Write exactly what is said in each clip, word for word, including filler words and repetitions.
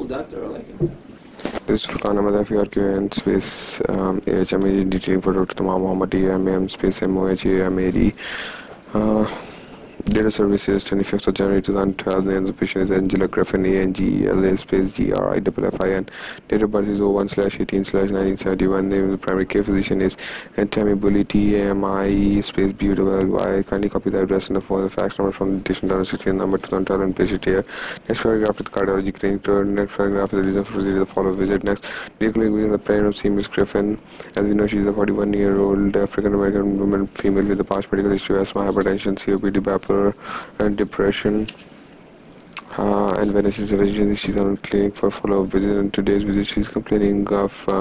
doctor like This is Furqan Ahmed F R Q N space um, A H M A detailing for Doctor Tamam Mohammed E M M space M O H A M A D. Uh, Date of service is twenty-fifth of January two thousand twelve. Name of the patient is Angela Griffin, A N G E L A space G R I F F I N. Date of birth is oh one slash eighteen slash nineteen seventy-one. Name of the primary care physician is Tami Bully, T A M I E space B U L L Y. Kindly copy the address and the phone, the fax number from the patient down sixteen number two thousand twelve and place it here. Next paragraph with cardiology clinic tour. Next paragraph is the reason for the follow visit. Next, dealing with the parent of Miss Griffin. As we know, she is a forty-one year old African American woman, female with a past medical history of asthma, hypertension, C O P D, bipolar, and depression. Uh, and when she's eventually she's on clinic for follow-up visit, and today's visit she's complaining of uh,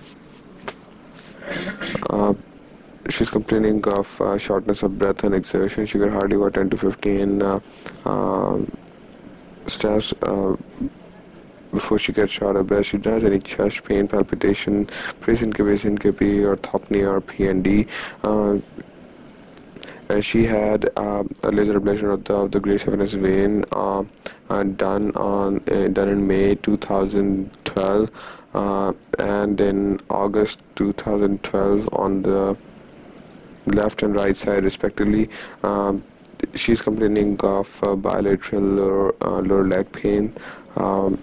uh, she's complaining of uh, shortness of breath and exertion. She got hardly about ten to fifteen uh, um, steps uh, before she gets short of breath. She does any chest pain, palpitation, pre-syncope, syncope, orthopnea, or P N D. Uh, and she had uh, a laser ablation of the, of the great saphenous vein uh, uh, done on uh, done in May two thousand twelve uh, and in August two thousand twelve on the left and right side respectively. Um, she's complaining of uh, bilateral lower, uh, lower leg pain. Um,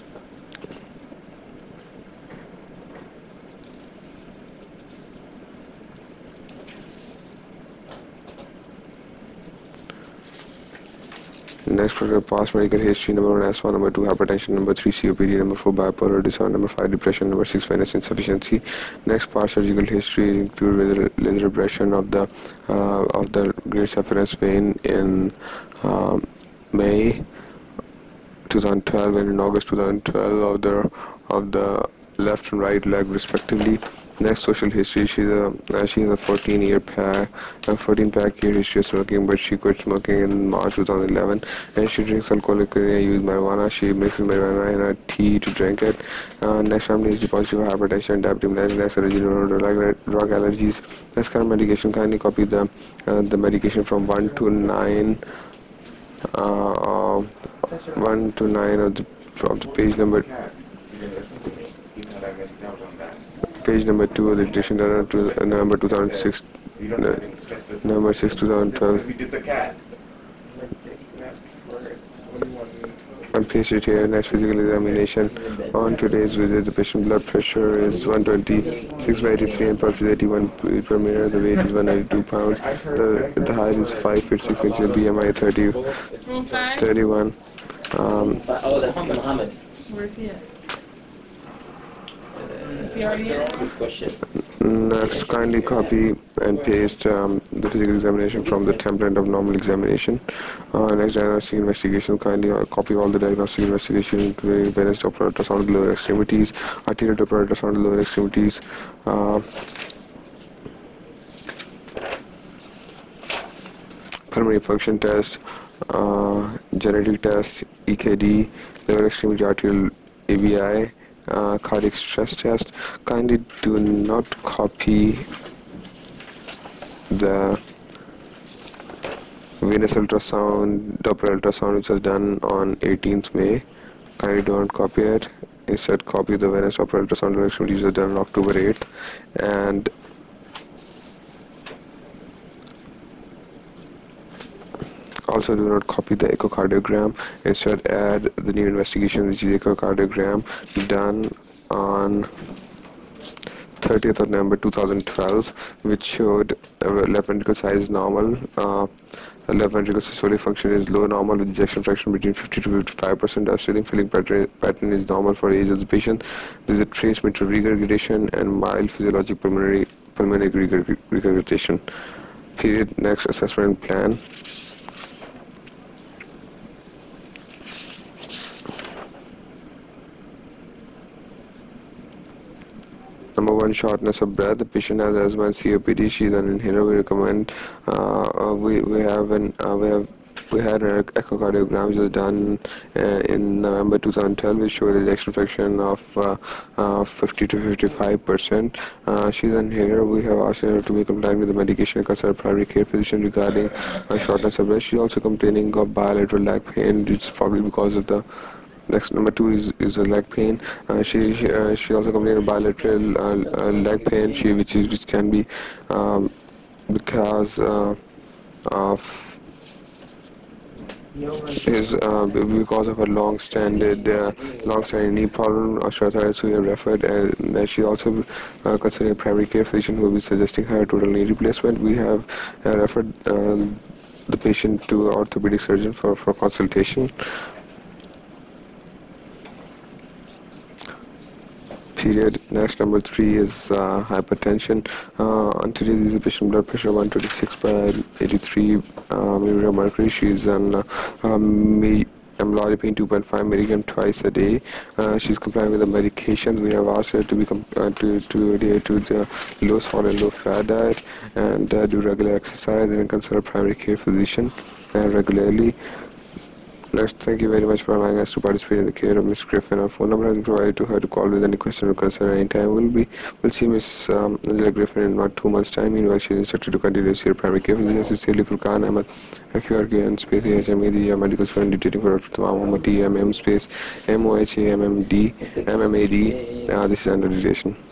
Next paragraph, past medical history: number one, asthma; number two, hypertension; number three, C O P D; number four, bipolar disorder; number five, depression; number six, venous insufficiency. Next, past surgical history include laser, laser ablation of the uh, of the great saphenous vein in um, May two thousand twelve and in August two thousand twelve of the of the left and right leg respectively. Next, social history: she's a uh, she has a fourteen year pack, a fourteen pack year history of smoking, but she quit smoking in March two thousand eleven. And she drinks alcohol, liquor, and uses marijuana. She mixes marijuana in her tea to drink it. Uh, next, family history: positive hypertension, diabetes, mellitus, next, allergy, drug allergies. Next, current medication: kindly copy the uh, the medication from one to nine. Uh, uh, one to nine of the from the page number. Page number two of the edition, to uh, number two thousand six, uh, number six, two thousand twelve. And paste it here. Next, physical examination. On today's visit, the patient blood pressure is one twenty-six by eighty-three and pulse is eighty-one beat per minute. The weight is one hundred ninety-two pounds. The the height is five feet six inches. B M I thirty, thirty-one. Um, oh, that's Muhammad. Where's he at? Is he already in? Good question. Next, kindly copy and paste um, the physical examination from the template of normal examination. Uh, next, diagnostic investigation. Kindly uh, copy all the diagnostic investigation, including venous Doppler ultrasound of the lower extremities, arterial Doppler ultrasound of the lower extremities, uh, pulmonary function test, uh, genetic test, E K D, lower extremity arterial A B I, uh, cardiac stress test. Kindly do not copy the venous ultrasound, Doppler ultrasound, which was done on eighteenth May. Kindly don't copy it. Instead, copy the venous Doppler ultrasound, which was done on October eighth. And also do not copy the echocardiogram. Instead, add the new investigation, which is echocardiogram done on thirtieth of November two thousand twelve, which showed uh, left ventricle size normal. Uh, the left ventricle systolic function is low normal with ejection fraction between fifty to fifty-five percent. Downstream filling pattern, pattern is normal for age of the patient. There is a trace mitral regurgitation and mild physiologic pulmonary pulmonary regurgitation. Period. Next, assessment plan. Number one, shortness of breath. The patient has asthma and C O P D. She's an inhaler. We recommend. Uh, uh, we we have an uh, we have we had an echocardiogram which was done uh, in November two thousand twelve, which showed the ejection fraction of uh, uh, fifty to fifty-five percent. Uh, she's an inhaler. We have asked her to be compliant with the medication and consult primary care physician regarding uh, shortness of breath. She's also complaining of bilateral leg pain, which is probably because of the Next, number two is is a leg pain. Uh, she she, uh, she also complained of bilateral uh, uh, leg pain, she which is which can be um, because uh, of is uh, b- because of her long-standing uh, long-standing knee problem, osteoarthritis. We have referred, and that she also uh, considering a primary care physician who will be suggesting her total knee replacement. We have uh, referred uh, the patient to orthopedic surgeon for, for consultation. Period. Next, number three is uh, hypertension. Uh, on today, there is a patient blood pressure one twenty-six by eighty-three uh, milligram mercury. She is on uh, um, me- amlodipine two point five milligram twice a day. Uh, she's complying with the medications. We have asked her to be com- uh, to to adhere to the low salt and low fat diet and uh, do regular exercise and consult a primary care physician uh, regularly. Next, thank you very much for allowing us to participate in the care of Miss Griffin. Our phone number has been provided to her to call with any question or concern anytime. We'll be we'll see Miss um, Angela Griffin in about two months' time. Meanwhile, she is instructed to continue to see her primary care physician. Sincerely, Furqan Ahmed, F U R Q N space H M E D, या medical student dictating for Doctor Tamam Mohammad T M M space M O H A M M D M M A D. Uh, this is under dictation.